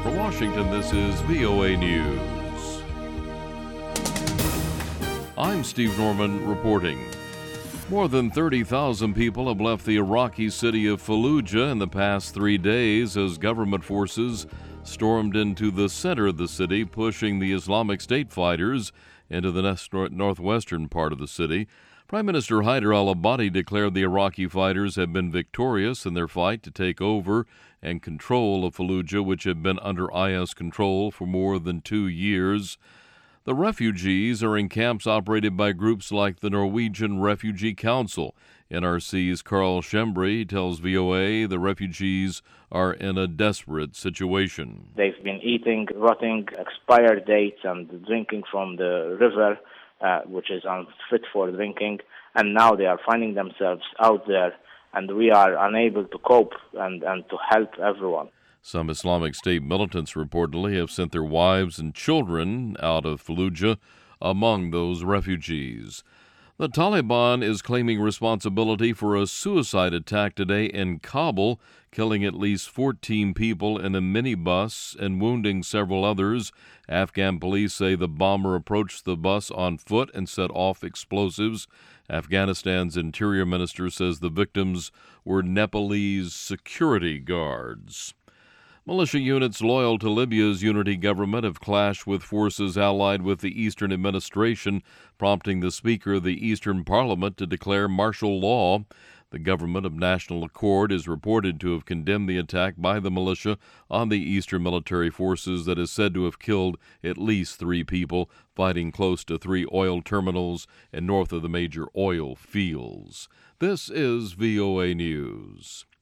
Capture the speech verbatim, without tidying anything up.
From Washington, this is V O A News. I'm Steve Norman reporting. More than thirty thousand people have left the Iraqi city of Fallujah in the past three days as government forces stormed into the center of the city, pushing the Islamic State fighters into the northwestern part of the city. Prime Minister Haider al-Abadi declared the Iraqi fighters have been victorious in their fight to take over and control of Fallujah, which had been under I S control for more than two years. The refugees are in camps operated by groups like the Norwegian Refugee Council. N R C's Carl Schembri tells V O A the refugees are in a desperate situation. They've been eating rotting expired dates and drinking from the river, uh, which is unfit for drinking, and now they are finding themselves out there, and we are unable to cope and, and to help everyone. Some Islamic State militants reportedly have sent their wives and children out of Fallujah among those refugees. The Taliban is claiming responsibility for a suicide attack today in Kabul, killing at least fourteen people in a minibus and wounding several others. Afghan police say the bomber approached the bus on foot and set off explosives. Afghanistan's interior minister says the victims were Nepalese security guards. Militia units loyal to Libya's unity government have clashed with forces allied with the Eastern administration, prompting the Speaker of the Eastern Parliament to declare martial law. The government of National Accord is reported to have condemned the attack by the militia on the Eastern military forces that is said to have killed at least three people fighting close to three oil terminals and north of the major oil fields. This is V O A News.